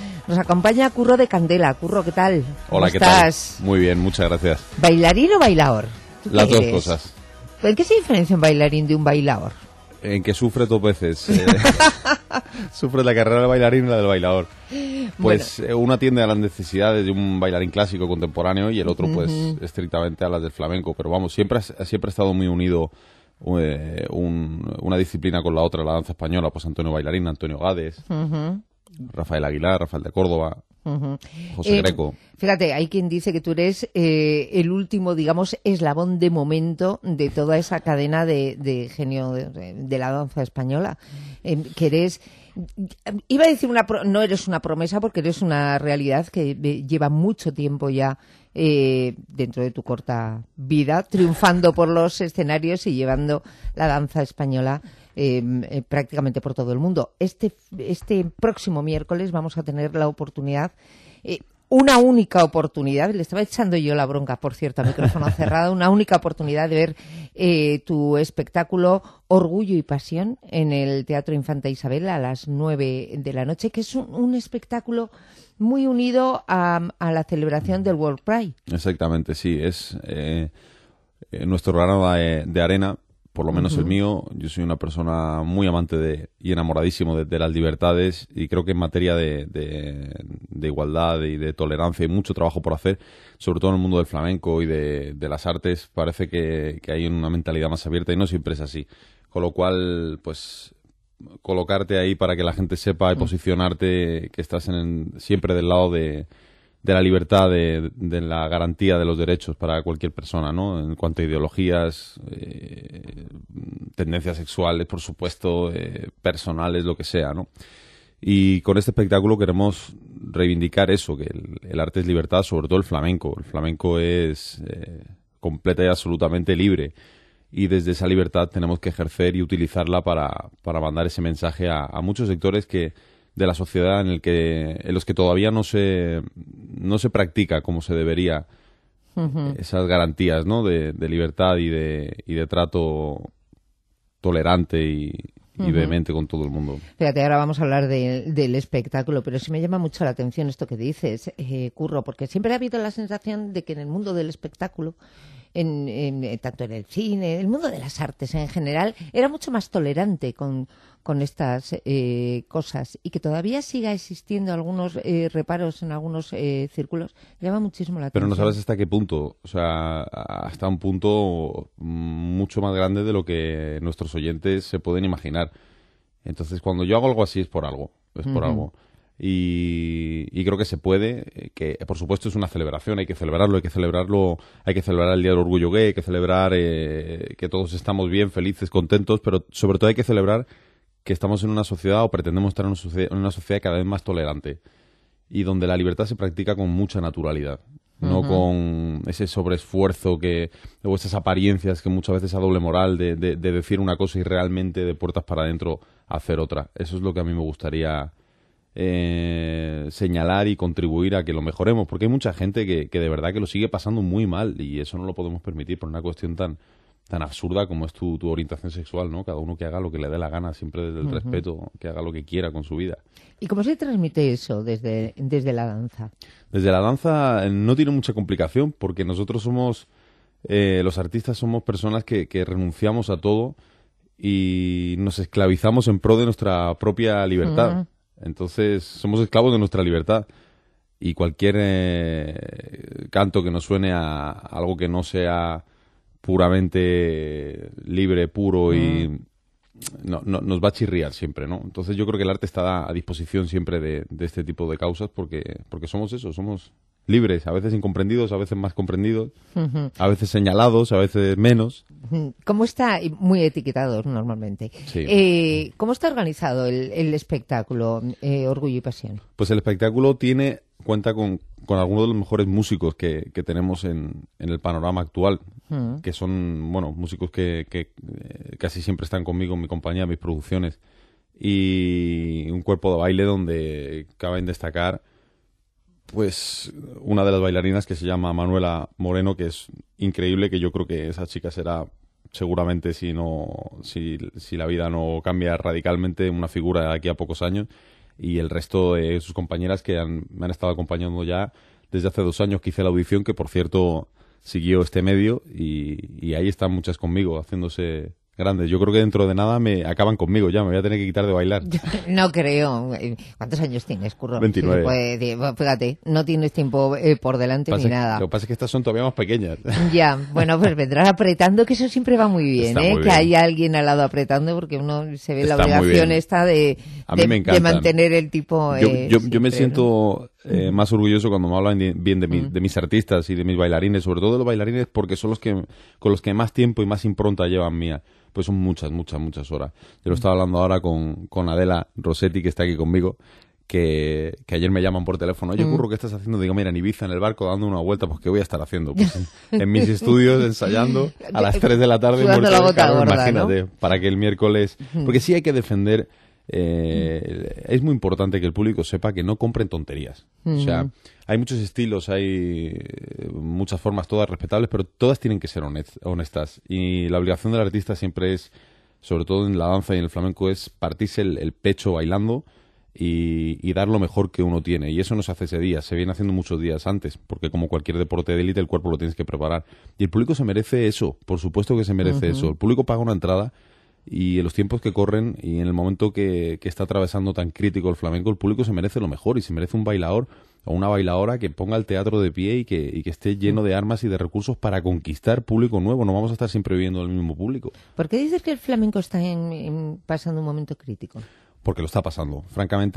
Nos acompaña Curro de Candela. Curro, ¿qué tal? Hola, ¿qué estás? tal? Muy bien, muchas gracias. ¿Bailarín o bailaor? Las dos cosas. ¿En qué se diferencia un bailarín de un bailaor? En que sufre dos veces. Sufre la carrera del bailarín y la del bailaor. Pues uno atiende a las necesidades de un bailarín clásico contemporáneo y el otro pues estrictamente a las del flamenco. Pero vamos, siempre ha estado muy unido una disciplina con la otra, la danza española. Pues Antonio Bailarín, Antonio Gades, Rafael Aguilar, Rafael de Córdoba, José Greco. Fíjate, hay quien dice que tú eres el último, digamos, eslabón de momento de toda esa cadena de genio de la danza española. Que eres, iba a decir, no eres una promesa porque eres una realidad que lleva mucho tiempo ya dentro de tu corta vida, triunfando por los escenarios y llevando la danza española prácticamente por todo el mundo. Este próximo miércoles vamos a tener la oportunidad, una única oportunidad, le estaba echando yo la bronca, por cierto, a micrófono cerrado, una única oportunidad de ver tu espectáculo Orgullo y Pasión en el Teatro Infanta Isabel a las 9 de la noche, que es un espectáculo muy unido a la celebración del World Pride. Exactamente, sí. Es nuestro grano de arena, por lo menos el mío. Yo soy una persona muy amante y enamoradísimo de las libertades, y creo que en materia de igualdad y de tolerancia hay mucho trabajo por hacer, sobre todo en el mundo del flamenco y de las artes. Parece que hay una mentalidad más abierta y no siempre es así. Con lo cual, pues, colocarte ahí para que la gente sepa y posicionarte que estás siempre del lado de la libertad, de la garantía de los derechos para cualquier persona, ¿no? En cuanto a ideologías, tendencias sexuales, por supuesto, personales, lo que sea, ¿no? Y con este espectáculo queremos reivindicar eso, que el arte es libertad, sobre todo el flamenco. El flamenco es completa y absolutamente libre. Y desde esa libertad tenemos que ejercer y utilizarla para mandar ese mensaje a muchos sectores de la sociedad en los que todavía no se practica como se debería esas garantías, ¿no? de libertad y de trato tolerante y vehemente con todo el mundo. Fíjate, ahora vamos a hablar del espectáculo, pero sí me llama mucho la atención esto que dices, Curro, porque siempre ha habido la sensación de que en el mundo del espectáculo, tanto en el cine, el mundo de las artes en general, era mucho más tolerante con estas cosas, y que todavía siga existiendo algunos reparos en algunos círculos, llama muchísimo la atención. Pero no sabes hasta qué punto, o sea, hasta un punto mucho más grande de lo que nuestros oyentes se pueden imaginar. Entonces, cuando yo hago algo así es por algo, por algo. Y creo que se puede, que por supuesto es una celebración, hay que celebrarlo, hay que celebrar el Día del Orgullo Gay, hay que celebrar que todos estamos bien, felices, contentos, pero sobre todo hay que celebrar que estamos en una sociedad, o pretendemos estar en una sociedad cada vez más tolerante, y donde la libertad se practica con mucha naturalidad, no con ese sobreesfuerzo o esas apariencias que muchas veces a doble moral de decir una cosa y realmente de puertas para adentro hacer otra. Eso es lo que a mí me gustaría señalar y contribuir a que lo mejoremos, porque hay mucha gente que de verdad que lo sigue pasando muy mal, y eso no lo podemos permitir por una cuestión tan absurda como es tu orientación sexual, ¿no? Cada uno que haga lo que le dé la gana, siempre desde el respeto, que haga lo que quiera con su vida. ¿Y cómo se transmite eso desde la danza? Desde la danza no tiene mucha complicación, porque nosotros somos, los artistas somos personas que renunciamos a todo y nos esclavizamos en pro de nuestra propia libertad. Entonces, somos esclavos de nuestra libertad, y cualquier canto que nos suene a algo que no sea puramente libre, puro y nos va a chirriar siempre, ¿no? Entonces yo creo que el arte está a disposición siempre de este tipo de causas, porque somos eso, somos libres, a veces incomprendidos, a veces más comprendidos, a veces señalados, a veces menos. ¿Cómo está? Muy etiquetados normalmente. Sí. ¿Cómo está organizado el espectáculo Orgullo y Pasión? Pues el espectáculo cuenta con algunos de los mejores músicos que tenemos en el panorama actual, que son, bueno, músicos que casi siempre están conmigo en mi compañía, en mis producciones, y un cuerpo de baile donde caben destacar pues una de las bailarinas, que se llama Manuela Moreno, que es increíble, que yo creo que esa chica será seguramente, si la vida no cambia radicalmente, una figura de aquí a pocos años. y el resto de sus compañeras que me han estado acompañando ya desde hace 2 años que hice la audición, que por cierto siguió este medio, y ahí están muchas conmigo, haciéndose grandes. Yo creo que dentro de nada me acaban conmigo ya, me voy a tener que quitar de bailar. No creo. ¿Cuántos años tienes, Curro? 29. Sí, pues, fíjate, no tienes tiempo por delante ni nada. Lo que pasa es que estas son todavía más pequeñas. Ya, bueno, pues vendrás apretando, que eso siempre va muy bien, Está muy que bien. haya alguien al lado apretando, porque uno se ve la Está muy obligación bien. esta de mantener el tipo. Yo me siempre, siento más orgulloso cuando me hablan bien de mis artistas y de mis bailarines, sobre todo de los bailarines, porque son con los que más tiempo y más impronta llevan mía. Pues son muchas horas. Yo lo estaba hablando ahora con Adela Rossetti, que está aquí conmigo, que ayer me llaman por teléfono. Oye, Curro, ¿qué estás haciendo? Digo, mira, en Ibiza, en el barco, dando una vuelta. Pues, ¿qué voy a estar haciendo? Pues en mis estudios, ensayando, a las 3 de la tarde, Sudando la gota calor, gorda, imagínate, ¿no? para que el miércoles... Porque sí hay que defender... es muy importante que el público sepa que no compren tonterías. O sea, hay muchos estilos, hay muchas formas, todas respetables, pero todas tienen que ser honestas. Y la obligación del artista siempre es, sobre todo en la danza y en el flamenco, es partirse el pecho bailando y dar lo mejor que uno tiene. Y eso no se hace ese día, se viene haciendo muchos días antes, porque como cualquier deporte de élite, el cuerpo lo tienes que preparar. Y el público se merece eso, por supuesto que se merece eso. El público paga una entrada. Y en los tiempos que corren y en el momento que está atravesando tan crítico el flamenco, el público se merece lo mejor y se merece un bailador o una bailadora que ponga el teatro de pie y que esté lleno de armas y de recursos para conquistar público nuevo. No vamos a estar siempre viviendo el mismo público. ¿Por qué dices que el flamenco está pasando un momento crítico? Porque lo está pasando. Francamente,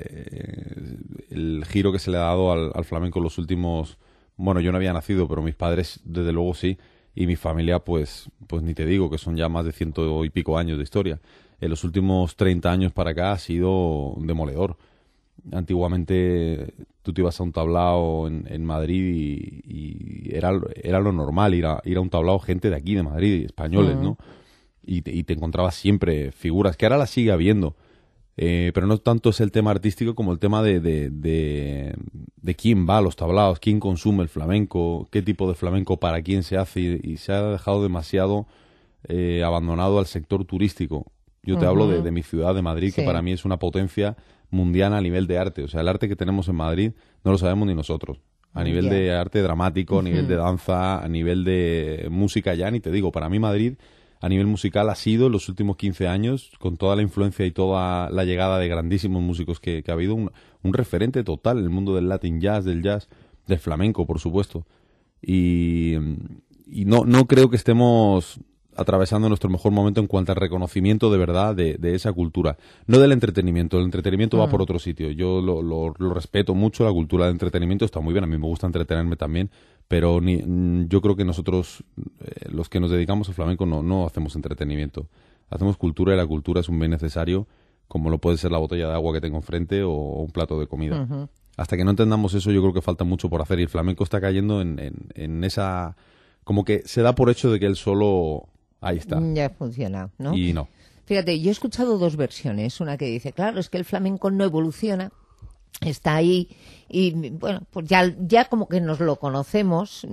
el giro que se le ha dado al flamenco en los últimos... Bueno, yo no había nacido, pero mis padres, desde luego, sí. Y mi familia, pues ni te digo, que son ya más de 100 y pico años de historia. En los últimos 30 años para acá ha sido demoledor. Antiguamente tú te ibas a un tablao en Madrid y era lo normal ir a un tablao gente de aquí, de Madrid, españoles, ¿no? Y te encontrabas siempre figuras, que ahora las sigue habiendo. Pero no tanto es el tema artístico como el tema de quién va a los tablaos, quién consume el flamenco, qué tipo de flamenco para quién se hace, y se ha dejado demasiado abandonado al sector turístico. Yo te hablo de mi ciudad, de Madrid, que para mí es una potencia mundial a nivel de arte. O sea, el arte que tenemos en Madrid no lo sabemos ni nosotros. A nivel de arte dramático, a nivel de danza, a nivel de música ya, ni te digo. Para mí Madrid... A nivel musical ha sido, en los últimos 15 años, con toda la influencia y toda la llegada de grandísimos músicos que ha habido, un referente total en el mundo del Latin jazz, del flamenco, por supuesto. Y no creo que estemos atravesando nuestro mejor momento en cuanto al reconocimiento de verdad de esa cultura. No del entretenimiento, el entretenimiento va por otro sitio. Yo lo respeto mucho, la cultura del entretenimiento está muy bien, a mí me gusta entretenerme también, pero yo creo que nosotros, los que nos dedicamos al flamenco, no hacemos entretenimiento. Hacemos cultura y la cultura es un bien necesario, como lo puede ser la botella de agua que tengo enfrente o un plato de comida. Hasta que no entendamos eso, yo creo que falta mucho por hacer, y el flamenco está cayendo en esa... Como que se da por hecho de que él solo... Ahí está. Ya funciona, ¿no? Y no. Fíjate, yo he escuchado dos versiones. Una que dice, claro, es que el flamenco no evoluciona, está ahí y, bueno, pues ya como que nos lo conocemos,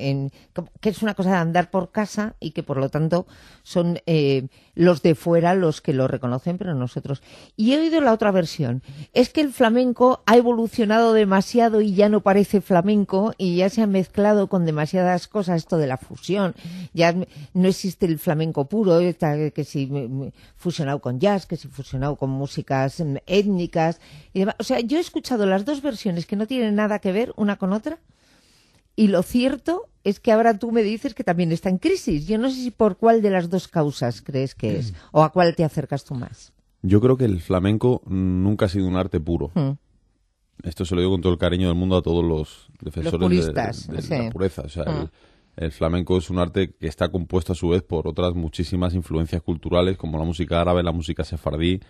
que es una cosa de andar por casa y que, por lo tanto, son los de fuera los que lo reconocen, pero nosotros. Y he oído la otra versión. Es que el flamenco ha evolucionado demasiado y ya no parece flamenco y ya se ha mezclado con demasiadas cosas, esto de la fusión. Ya no existe el flamenco puro, que si fusionado con jazz, que si fusionado con músicas étnicas y demás. O sea, yo he escuchado las dos versiones que no tienen nada que ver una con otra, y lo cierto es que ahora tú me dices que también está en crisis. Yo no sé si por cuál de las dos causas crees que es, o a cuál te acercas tú más. Yo creo que el flamenco nunca ha sido un arte puro. Esto se lo digo con todo el cariño del mundo a todos los defensores puristas, de la pureza. O sea, el flamenco es un arte que está compuesto a su vez por otras muchísimas influencias culturales, como la música árabe, la música sefardí,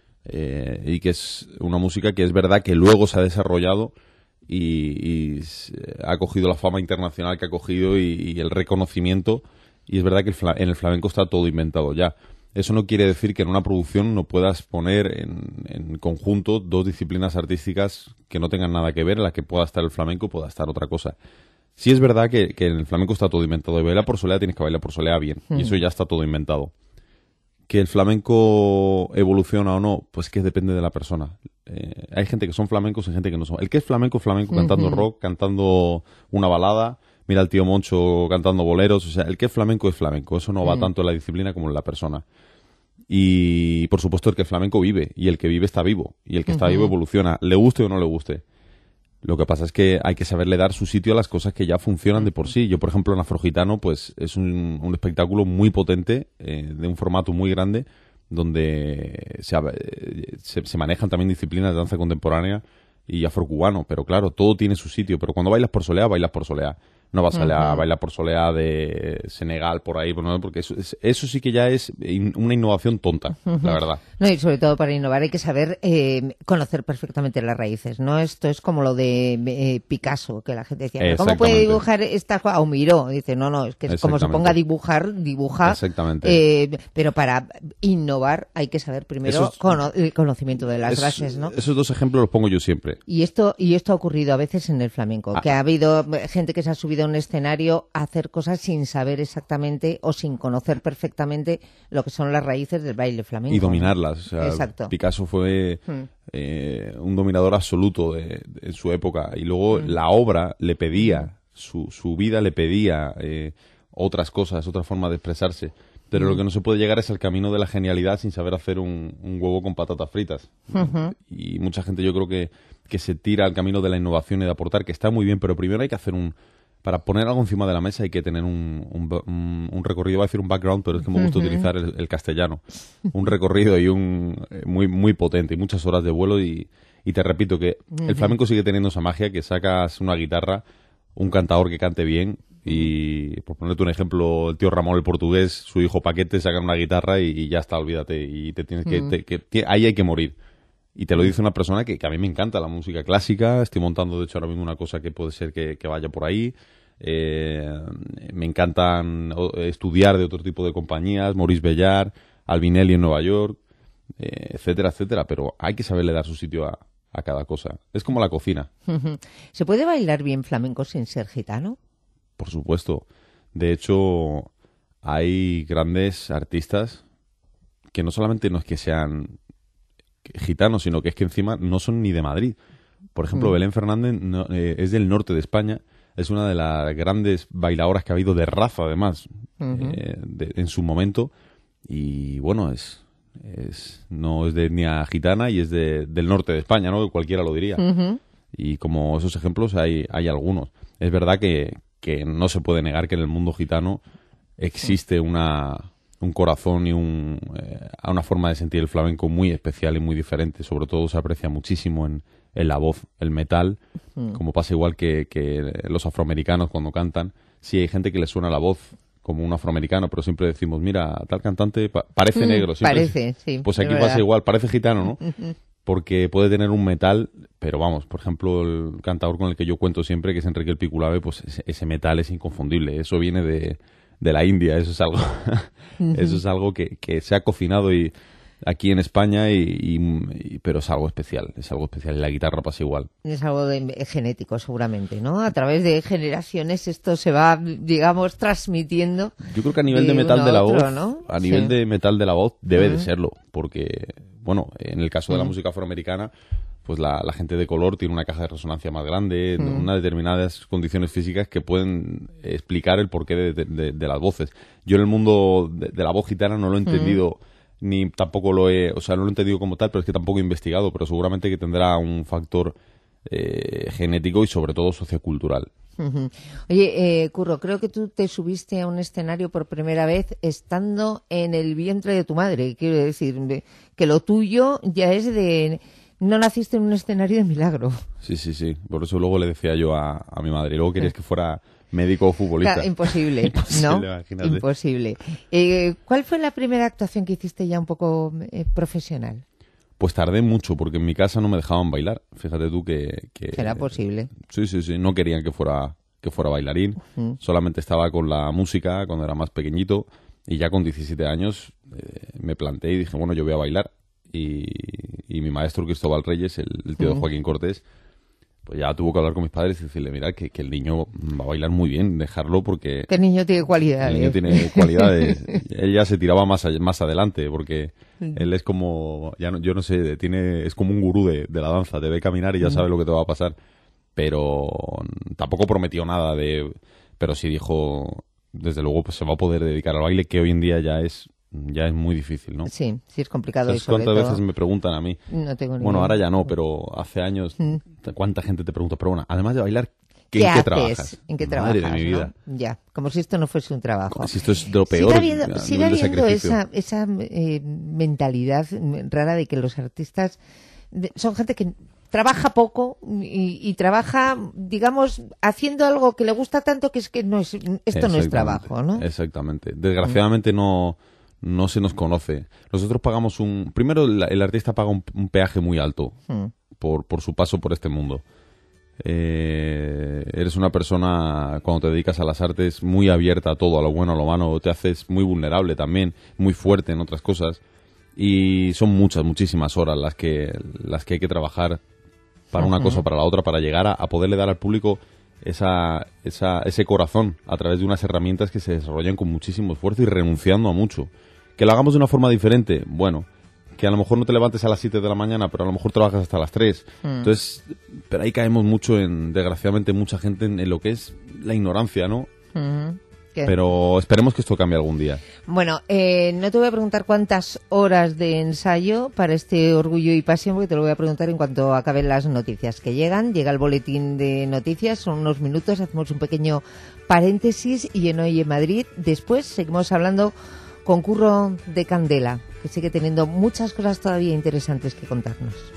y que es una música que es verdad que luego se ha desarrollado y ha cogido la fama internacional que ha cogido y el reconocimiento, y es verdad que en el flamenco está todo inventado ya. Eso no quiere decir que en una producción no puedas poner en conjunto dos disciplinas artísticas que no tengan nada que ver, en las que pueda estar el flamenco, pueda estar otra cosa. Sí es verdad que en el flamenco está todo inventado. De bailar por soleá tienes que bailar por soleá bien, y eso ya está todo inventado. ¿Que el flamenco evoluciona o no? Pues que depende de la persona. Hay gente que son flamencos y gente que no son. El que es flamenco, cantando rock, cantando una balada. Mira al tío Moncho cantando boleros. O sea, el que es flamenco es flamenco. Eso no va tanto en la disciplina como en la persona. Y, por supuesto, el que es flamenco vive. Y el que vive está vivo. Y el que está vivo evoluciona. Le guste o no le guste. Lo que pasa es que hay que saberle dar su sitio a las cosas que ya funcionan de por sí. Yo, por ejemplo, en Afrogitano, pues es un espectáculo muy potente, de un formato muy grande, donde se manejan también disciplinas de danza contemporánea y afrocubano. Pero claro, todo tiene su sitio. Pero cuando bailas por soleá, bailas por soleá. No vas a bailar por soleá de Senegal, por ahí, porque eso sí que ya es una innovación tonta, la verdad. No, y sobre todo para innovar hay que saber conocer perfectamente las raíces, ¿no? Esto es como lo de Picasso, que la gente decía, ¿cómo puede dibujar esta cosa? O Miró, dice, no, es que como se ponga a dibujar, dibuja. Exactamente. Pero para innovar hay que saber primero el conocimiento de las bases, ¿no? Esos dos ejemplos los pongo yo siempre. Y esto ha ocurrido a veces en el flamenco, que ha habido gente que se ha subido a un escenario a hacer cosas sin saber exactamente o sin conocer perfectamente lo que son las raíces del baile flamenco. Y dominarlas. O sea, exacto. Picasso fue un dominador absoluto en su época. Y luego la obra le pedía, su vida le pedía otras cosas, otra forma de expresarse. Pero lo que no se puede llegar es al camino de la genialidad sin saber hacer un huevo con patatas fritas. Y mucha gente yo creo que se tira al camino de la innovación y de aportar, que está muy bien, pero primero hay que hacer para poner algo encima de la mesa hay que tener un recorrido, voy a decir un background, pero es que me gusta utilizar el castellano. Un recorrido y muy, muy potente, y muchas horas de vuelo, y te repito que el flamenco sigue teniendo esa magia, que sacas una guitarra, un cantador que cante bien, y por ponerte un ejemplo, el tío Ramón el portugués, su hijo Paquete, sacan una guitarra y ya está, olvídate, y te tienes ahí hay que morir. Y te lo dice una persona que a mí me encanta la música clásica. Estoy montando, de hecho, ahora mismo una cosa que puede ser que vaya por ahí. Me encantan estudiar de otro tipo de compañías, Maurice Bellard, Albinelli en Nueva York, etcétera, etcétera. Pero hay que saberle dar su sitio a cada cosa. Es como la cocina. ¿Se puede bailar bien flamenco sin ser gitano? Por supuesto. De hecho, hay grandes artistas que no solamente no es que sean gitanos, sino que es que encima no son ni de Madrid. Por ejemplo, Belén Fernández es del norte de España, es una de las grandes bailadoras que ha habido de raza, además, en su momento, y bueno, no es de etnia gitana y es del norte de España, ¿no? Que cualquiera lo diría. Y como esos ejemplos hay algunos. Es verdad que no se puede negar que en el mundo gitano existe un corazón y una forma de sentir el flamenco muy especial y muy diferente. Sobre todo se aprecia muchísimo en la voz, el metal, como pasa igual que los afroamericanos cuando cantan. Sí, hay gente que le suena la voz como un afroamericano, pero siempre decimos, mira, tal cantante parece negro. Parece, sí. Pues aquí pasa igual, parece gitano, ¿no? Porque puede tener un metal, pero vamos, por ejemplo, el cantador con el que yo cuento siempre, que es Enrique el Piculave, pues ese metal es inconfundible. Eso viene de la India, eso es algo eso es algo que se ha cocinado y aquí en España pero es algo especial, y la guitarra pasa igual. Es algo genético seguramente, ¿no? A través de generaciones esto se va, digamos, transmitiendo. Yo creo que a nivel de metal de la voz, ¿no? A nivel de metal de la voz debe de serlo, porque bueno, en el caso de la música afroamericana, pues la gente de color tiene una caja de resonancia más grande, unas determinadas condiciones físicas que pueden explicar el porqué de las voces. Yo en el mundo de la voz gitana no lo he entendido, ni tampoco no lo he entendido como tal, pero es que tampoco he investigado, pero seguramente que tendrá un factor genético y sobre todo sociocultural. Oye, Curro, creo que tú te subiste a un escenario por primera vez estando en el vientre de tu madre. Quiero decir, que lo tuyo ya es de... No naciste en un escenario de milagro. Sí. Por eso luego le decía yo a mi madre. Luego querías que fuera médico o futbolista. Claro, imposible, ¿no? Imagínate. Imposible. ¿Cuál fue la primera actuación que hiciste ya un poco profesional? Pues tardé mucho, porque en mi casa no me dejaban bailar. Fíjate tú que ¿Será posible? Sí. No querían que fuera bailarín. Solamente estaba con la música cuando era más pequeñito. Y ya con 17 años me planteé y dije, bueno, yo voy a bailar. Y mi maestro Cristóbal Reyes, el tío de Joaquín Cortés, pues ya tuvo que hablar con mis padres y decirle, mira, que el niño va a bailar muy bien, dejarlo porque... Que el niño tiene cualidades. El niño tiene cualidades. Él ya se tiraba más adelante, porque él es como, yo no sé, es como un gurú de la danza, te ve caminar y ya sabe lo que te va a pasar. Pero tampoco prometió nada pero sí dijo, desde luego, pues se va a poder dedicar al baile, que hoy en día ya es muy difícil, ¿no? Sí, sí es complicado. ¿Sabes cuántas veces me preguntan a mí? No tengo ni Bueno, idea. ahora ya no, pero hace años, ¿cuánta gente te pregunta? Pero bueno, además de bailar, ¿en qué haces? trabajas? ¿En qué Madre trabajas? de mi vida. ¿No? Ya, como si esto no fuese un trabajo. Como si esto es de lo peor. Sigue habiendo esa mentalidad rara de que los artistas son gente que trabaja poco y trabaja, digamos, haciendo algo que le gusta tanto que es que esto no es trabajo, ¿no? Exactamente. Desgraciadamente no se nos conoce. Nosotros pagamos primero el artista paga un peaje muy alto por su paso por este mundo. Eres una persona, cuando te dedicas a las artes, muy abierta a todo, a lo bueno, a lo malo, te haces muy vulnerable también, muy fuerte en otras cosas, y son muchísimas horas las que hay que trabajar para una cosa o para la otra, para llegar a poderle dar al público ese corazón a través de unas herramientas que se desarrollan con muchísimo esfuerzo y renunciando a mucho. Que lo hagamos de una forma diferente, bueno, que a lo mejor no te levantes a las 7 de la mañana, pero a lo mejor trabajas hasta las 3. Entonces, pero ahí caemos mucho desgraciadamente, mucha gente en lo que es la ignorancia, ¿no? Pero esperemos que esto cambie algún día. Bueno, no te voy a preguntar cuántas horas de ensayo para este Orgullo y Pasión, porque te lo voy a preguntar en cuanto acaben las noticias que llegan. Llega el boletín de noticias, son unos minutos, hacemos un pequeño paréntesis y en Hoy en Madrid. Después seguimos hablando con Curro de Candela, que sigue teniendo muchas cosas todavía interesantes que contarnos.